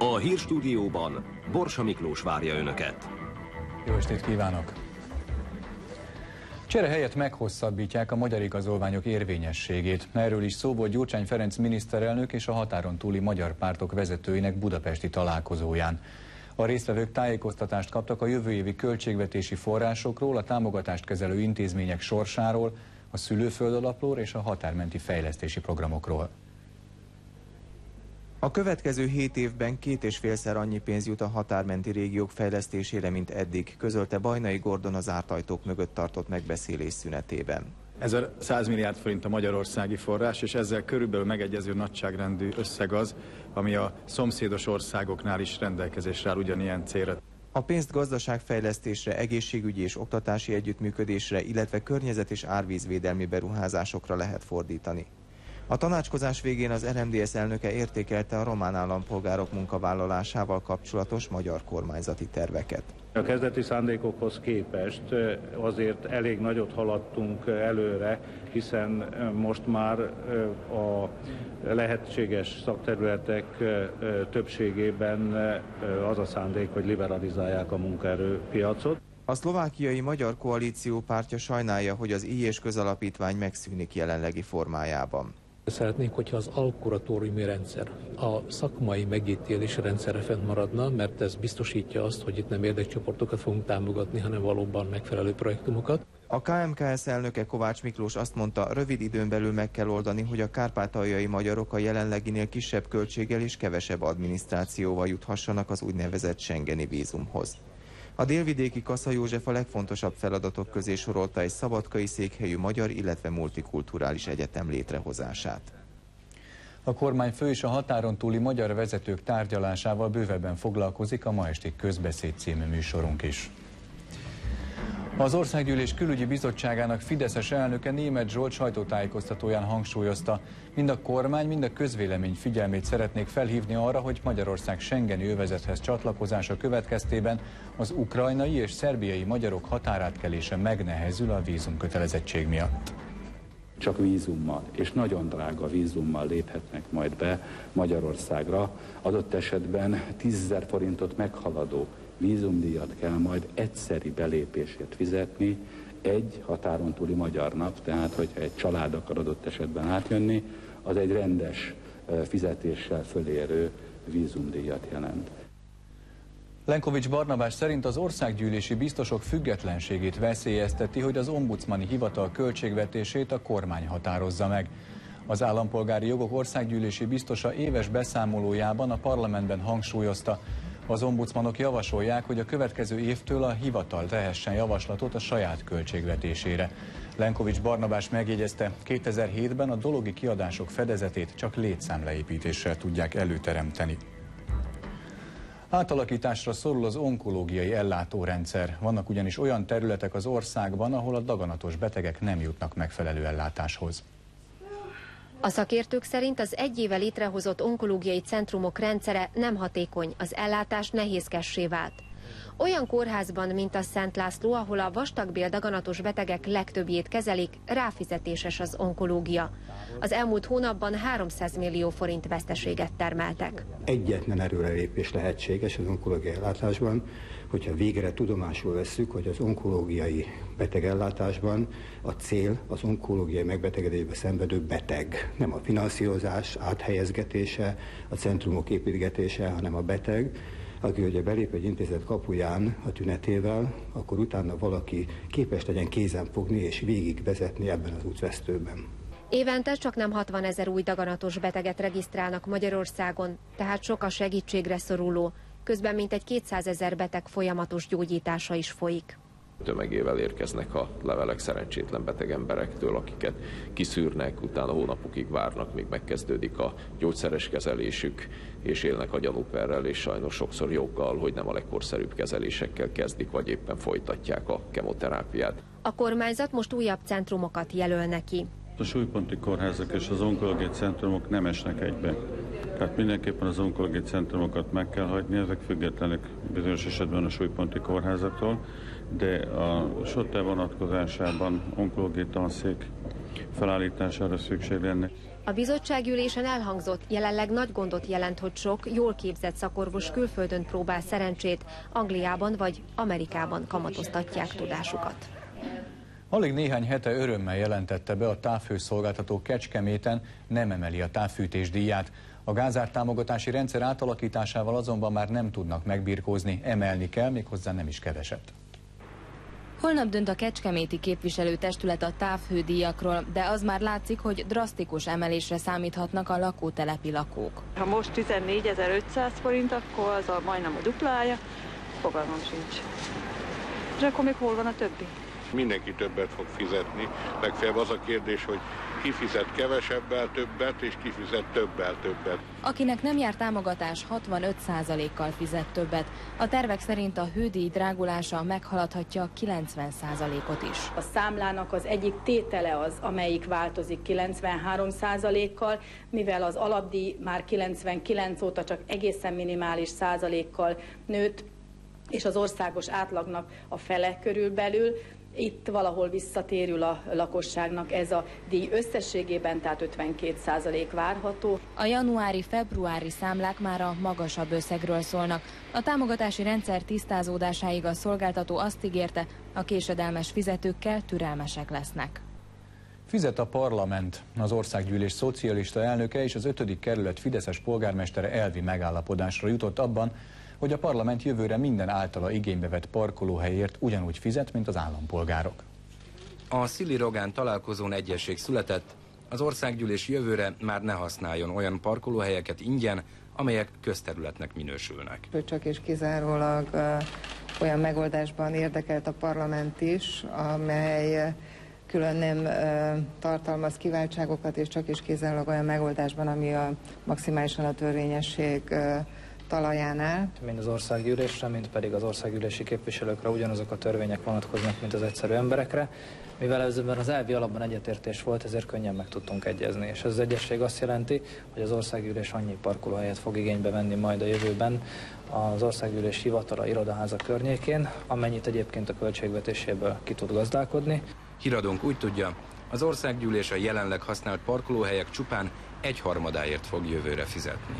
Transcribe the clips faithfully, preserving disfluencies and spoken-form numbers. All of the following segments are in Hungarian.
A hírstúdióban Borsa Miklós várja Önöket. Jó estét kívánok! Csere helyett meghosszabbítják a magyar igazolványok érvényességét. Erről is szó volt Gyurcsány Ferenc miniszterelnök és a határon túli magyar pártok vezetőinek budapesti találkozóján. A résztvevők tájékoztatást kaptak a jövő évi költségvetési forrásokról, a támogatást kezelő intézmények sorsáról, a szülőföldalapról és a határmenti fejlesztési programokról. A következő hét évben két és félszer annyi pénz jut a határmenti régiók fejlesztésére, mint eddig, közölte Bajnai Gordon az zárt ajtók mögött tartott megbeszélés szünetében. ezerszáz milliárd forint a magyarországi forrás, és ezzel körülbelül megegyező nagyságrendű összeg az, ami a szomszédos országoknál is rendelkezésre áll ugyanilyen célra. A pénzt gazdaságfejlesztésre, egészségügyi és oktatási együttműködésre, illetve környezet- és árvízvédelmi beruházásokra lehet fordítani. A tanácskozás végén az er em dé es elnöke értékelte a román állampolgárok munkavállalásával kapcsolatos magyar kormányzati terveket. A kezdeti szándékokhoz képest azért elég nagyot haladtunk előre, hiszen most már a lehetséges szakterületek többségében az a szándék, hogy liberalizálják a munkaerőpiacot. A szlovákiai Magyar Koalíció pártja sajnálja, hogy az I és közalapítvány megszűnik jelenlegi formájában. Szeretnénk, hogyha az alkuratóriumi rendszer, a szakmai megítélési rendszerre fent maradna, mert ez biztosítja azt, hogy itt nem érdekcsoportokat fogunk támogatni, hanem valóban megfelelő projektumokat. A ká em ká es elnöke Kovács Miklós azt mondta, rövid időn belül meg kell oldani, hogy a kárpátaljai magyarok a jelenleginél kisebb költséggel és kevesebb adminisztrációval juthassanak az úgynevezett schengeni vízumhoz. A délvidéki Kassa József a legfontosabb feladatok közé sorolta egy szabadkai székhelyű magyar, illetve multikulturális egyetem létrehozását. A kormányfő és a határon túli magyar vezetők tárgyalásával bővebben foglalkozik a ma esti Közbeszéd című műsorunk is. Az Országgyűlés Külügyi Bizottságának fideszes elnöke Németh Zsolt sajtótájékoztatóján hangsúlyozta, mind a kormány, mind a közvélemény figyelmét szeretnék felhívni arra, hogy Magyarország schengeni övezethez csatlakozása következtében az ukrajnai és szerbiai magyarok határátkelése megnehezül a vízumkötelezettség miatt. Csak vízummal, és nagyon drága vízummal léphetnek majd be Magyarországra, adott esetben tízezer forintot meghaladó vízumdíjat kell majd egyszeri belépésért fizetni egy határon túli magyarnak, tehát hogyha egy család akar adott esetben átjönni, az egy rendes fizetéssel fölérő vízumdíjat jelent. Lenkovics Barnabás szerint az országgyűlési biztosok függetlenségét veszélyezteti, hogy az ombudsmani hivatal költségvetését a kormány határozza meg. Az állampolgári jogok országgyűlési biztosa éves beszámolójában a parlamentben hangsúlyozta, az ombudsmanok javasolják, hogy a következő évtől a hivatal tehessen javaslatot a saját költségvetésére. Lenkovics Barnabás megjegyezte, kétezer-hétben a dologi kiadások fedezetét csak létszámleépítéssel tudják előteremteni. Átalakításra szorul az onkológiai ellátórendszer. Vannak ugyanis olyan területek az országban, ahol a daganatos betegek nem jutnak megfelelő ellátáshoz. A szakértők szerint az egy éve létrehozott onkológiai centrumok rendszere nem hatékony, az ellátás nehézkessé vált. Olyan kórházban, mint a Szent László, ahol a vastagbél daganatos betegek legtöbbjét kezelik, ráfizetéses az onkológia. Az elmúlt hónapban háromszáz millió forint veszteséget termeltek. Egyetlen előrelépés lehetséges az onkológiai ellátásban, hogyha végre tudomásul vesszük, hogy az onkológiai betegellátásban a cél az onkológiai megbetegedésbe szenvedő beteg. Nem a finanszírozás áthelyezgetése, a centrumok építgetése, hanem a beteg, aki ugye belép egy intézet kapuján a tünetével, akkor utána valaki képes legyen kézen fogni és végigvezetni ebben az útvesztőben. Évente csak nem hatvan ezer új daganatos beteget regisztrálnak Magyarországon, tehát sok a segítségre szoruló, közben mintegy kétszázezer beteg folyamatos gyógyítása is folyik. Tömegével érkeznek a levelek szerencsétlen beteg emberektől, akiket kiszűrnek, utána hónapokig várnak, míg megkezdődik a gyógyszeres kezelésük, és élnek a gyanúperrel, és sajnos sokszor joggal, hogy nem a legkorszerűbb kezelésekkel kezdik, vagy éppen folytatják a kemoterápiát. A kormányzat most újabb centrumokat jelöl neki. A súlyponti kórházak és az onkológiai centrumok nem esnek egybe. Tehát mindenképpen az onkológiai centrumokat meg kell hagyni, ezek függetlenek bizonyos esetben a súlyponti kórházaktól, de a SOTE vonatkozásában onkológiai tanszék felállítására szükség lenne. A bizottságülésen elhangzott, jelenleg nagy gondot jelent, hogy sok jól képzett szakorvos külföldön próbál szerencsét, Angliában vagy Amerikában kamatoztatják tudásukat. Alig néhány hete örömmel jelentette be a távhőszolgáltató Kecskeméten, nem emeli a távfűtés díját. A gázár támogatási rendszer átalakításával azonban már nem tudnak megbirkózni, emelni kell, méghozzá nem is keveset. Holnap dönt a kecskeméti képviselőtestület a távhődíjakról, de az már látszik, hogy drasztikus emelésre számíthatnak a lakótelepi lakók. Ha most tizennégyezer-ötszáz forint, akkor az a majdnem a duplája, fogalmam sincs. És akkor még hol van a többi? Mindenki többet fog fizetni, legfeljebb az a kérdés, hogy ki fizet kevesebbel többet, és ki fizet többel többet. Akinek nem jár támogatás, hatvanöt százalékkal fizet többet. A tervek szerint a hődíj drágulása meghaladhatja a kilencven százalékot is. A számlának az egyik tétele az, amelyik változik kilencvenhárom százalékkal, mivel az alapdíj már kilencvenkilenc óta csak egészen minimális százalékkal nőtt, és az országos átlagnak a fele körülbelül. Itt valahol visszatérül a lakosságnak ez a díj összességében, tehát ötvenkét százalék várható. A januári-februári számlák már a magasabb összegről szólnak. A támogatási rendszer tisztázódásáig a szolgáltató azt ígérte, a késedelmes fizetőkkel türelmesek lesznek. Fizet a parlament. Az országgyűlés szocialista elnöke és az ötödik kerület fideszes polgármestere elvi megállapodásra jutott abban, hogy a parlament jövőre minden általa igénybe vett parkolóhelyért ugyanúgy fizet, mint az állampolgárok. A Szili Rogán találkozón egyesség született, az országgyűlés jövőre már ne használjon olyan parkolóhelyeket ingyen, amelyek közterületnek minősülnek. Csak és kizárólag uh, olyan megoldásban érdekelt a parlament is, amely külön nem uh, tartalmaz kiváltságokat, és csak és kizárólag olyan megoldásban, ami a maximálisan a törvényesség uh, talajánál. Mind az országgyűlésre, mind pedig az országgyűlési képviselőkre ugyanazok a törvények vonatkoznak, mint az egyszerű emberekre. Mivel ezben az elvi alapban egyetértés volt, ezért könnyen meg tudtunk egyezni. És ez az egyesség azt jelenti, hogy az országgyűlés annyi parkolóhelyet fog igénybe venni majd a jövőben az országgyűlés hivatala, irodaháza környékén, amennyit egyébként a költségvetéséből ki tud gazdálkodni. Híradónk úgy tudja, az országgyűlés a jelenleg használt parkolóhelyek csupán egyharmadáért fog jövőre fizetni.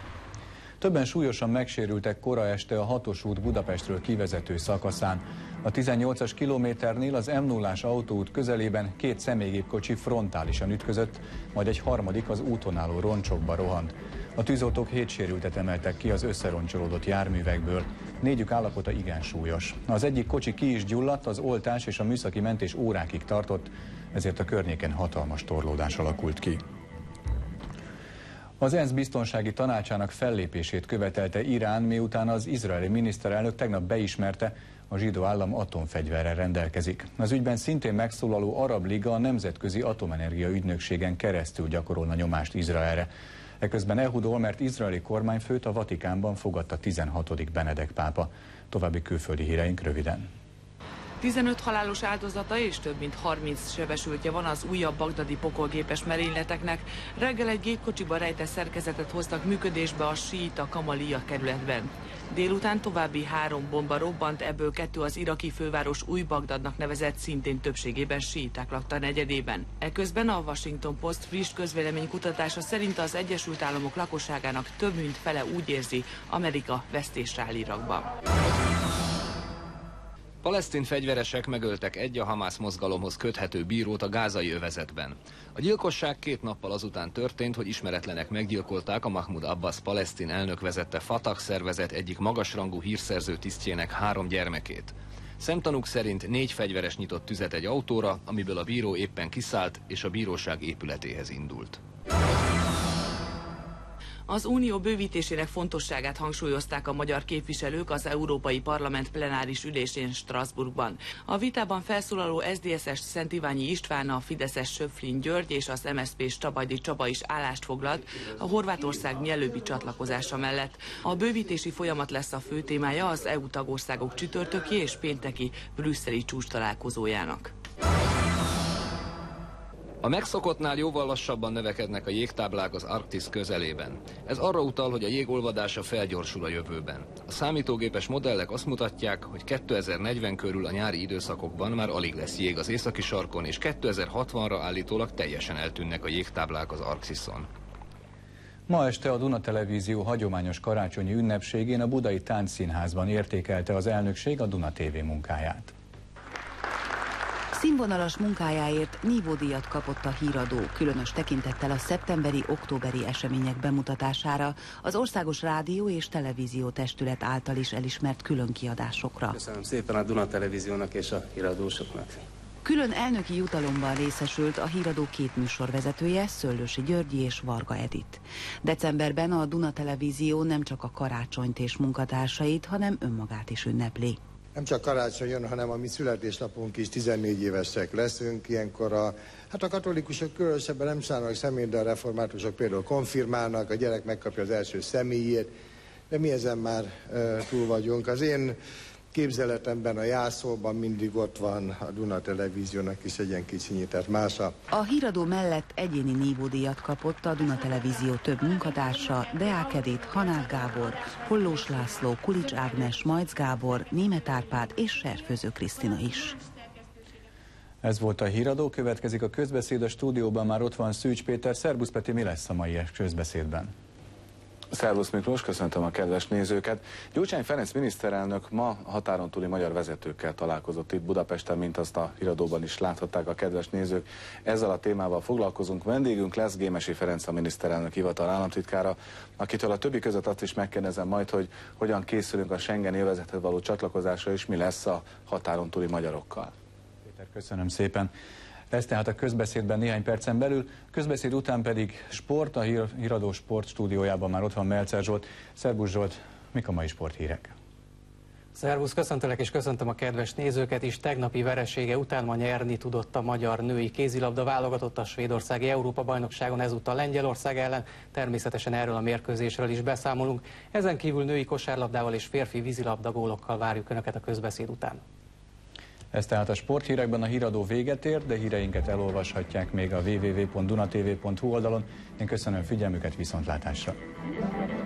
Többen súlyosan megsérültek kora este a hatos út Budapestről kivezető szakaszán. A tizennyolcas kilométernél az M nullás autóút közelében két személygépkocsi frontálisan ütközött, majd egy harmadik az úton álló roncsokba rohant. A tűzoltók hét sérültet emeltek ki az összeroncsolódott járművekből. Négyük állapota igen súlyos. Az egyik kocsi ki is gyulladt, az oltás és a műszaki mentés órákig tartott, ezért a környéken hatalmas torlódás alakult ki. Az ENSZ biztonsági tanácsának fellépését követelte Irán, miután az izraeli miniszterelnök tegnap beismerte, a zsidó állam atomfegyverrel rendelkezik. Az ügyben szintén megszólaló Arab Liga a Nemzetközi Atomenergia Ügynökségen keresztül gyakorolna nyomást Izraelre. Eközben Ehud Olmert izraeli kormányfőt a Vatikánban fogadta tizenhatodik Benedek pápa. További külföldi híreink röviden. tizenöt halálos áldozata és több mint harminc sebesültje van az újabb bagdadi pokolgépes merényleteknek. Reggel egy gépkocsiba rejtett szerkezetet hoztak működésbe a síita Kamalia kerületben. Délután további három bomba robbant, ebből kettő az iraki főváros Új Bagdadnak nevezett, szintén többségében síiták lakta negyedében. Eközben a Washington Post friss közvéleménykutatása szerint az Egyesült Államok lakosságának több mint fele úgy érzi, Amerika vesztésre áll Irakban. Palesztin fegyveresek megöltek egy a Hamász mozgalomhoz köthető bírót a gázai övezetben. A gyilkosság két nappal azután történt, hogy ismeretlenek meggyilkolták a Mahmoud Abbas palesztin elnök vezette Fatah szervezet egyik magasrangú hírszerző tisztjének három gyermekét. Szemtanúk szerint négy fegyveres nyitott tüzet egy autóra, amiből a bíró éppen kiszállt és a bíróság épületéhez indult. Az unió bővítésének fontosságát hangsúlyozták a magyar képviselők az Európai Parlament plenáris ülésén Strasbourgban. A vitában felszólaló es zé dé es-es Szent Iványi István, a fideszes Söpflin György és az em es zé pés Csabajdi Csaba is állást foglalt a Horvátország mielőbbi csatlakozása mellett. A bővítési folyamat lesz a fő témája az é u tagországok csütörtöki és pénteki brüsszeli csúcstalálkozójának. A megszokottnál jóval lassabban növekednek a jégtáblák az Arktisz közelében. Ez arra utal, hogy a jégolvadása felgyorsul a jövőben. A számítógépes modellek azt mutatják, hogy kétezer-negyven körül a nyári időszakokban már alig lesz jég az északi sarkon, és kétezer-hatvanra állítólag teljesen eltűnnek a jégtáblák az Arktiszon. Ma este a Duna Televízió hagyományos karácsonyi ünnepségén a Budai Táncszínházban értékelte az elnökség a Duna té vé munkáját. Színvonalas munkájáért nívódíjat kapott a híradó, különös tekintettel a szeptemberi-októberi események bemutatására, az Országos Rádió és Televízió Testület által is elismert különkiadásokra. Köszönöm szépen a Duna Televíziónak és a híradósoknak. Külön elnöki jutalomban részesült a híradó két műsorvezetője, Szöllősi Györgyi és Varga Edit. Decemberben a Duna Televízió nem csak a karácsonyt és munkatársait, hanem önmagát is ünnepli. Nem csak karácsony jön, hanem a mi születésnapunk is, tizennégy évesek leszünk. Ilyenkor a, hát a katolikusok különösebben nem csinálnak semmit, de a reformátusok például konfirmálnak, a gyerek megkapja az első személyét, de mi ezen már e, túl vagyunk. Az én képzeletemben, a jászolban mindig ott van a Duna Televíziónak is egy ilyen kicsinyített mása. A híradó mellett egyéni nívódíjat kapott a Duna Televízió több munkatársa, Deák Edith, Hanák Gábor, Hollós László, Kulics Ágnes, Majc Gábor, Németh Árpád és Serfőző Krisztina is. Ez volt a híradó, következik a közbeszéd, a stúdióban már ott van Szűcs Péter. Szerbusz Peti, mi lesz a mai közbeszédben? Szervusz Miklós, köszöntöm a kedves nézőket. Gyurcsány Ferenc miniszterelnök ma határon túli magyar vezetőkkel találkozott itt Budapesten, mint azt a híradóban is láthatták a kedves nézők. Ezzel a témával foglalkozunk. Vendégünk lesz Gémesi Ferenc, a miniszterelnök hivatal államtitkára, akitől a többi között azt is megkérdezem majd, hogy hogyan készülünk a Schengeni övezethez való csatlakozásra, és mi lesz a határon túli magyarokkal. Péter, köszönöm szépen. Ez tehát a közbeszédben néhány percen belül, közbeszéd után pedig sport, a híradó sport stúdiójában már ott van Melcer Zsolt. Szerbusz Zsolt, mik a mai sporthírek? Szervusz, köszöntelek és köszöntöm a kedves nézőket is. Tegnapi veresége után ma nyerni tudott a magyar női kézilabda válogatott a svédországi Európa-bajnokságon, ezúttal Lengyelország ellen. Természetesen erről a mérkőzésről is beszámolunk. Ezen kívül női kosárlabdával és férfi vízilabda gólokkal várjuk Önöket a közbeszéd után. Ez tehát a sporthírekben, a híradó véget ért, de híreinket elolvashatják még a double-u double-u double-u pont dunatv pont hu oldalon. Én köszönöm figyelmüket, viszontlátásra!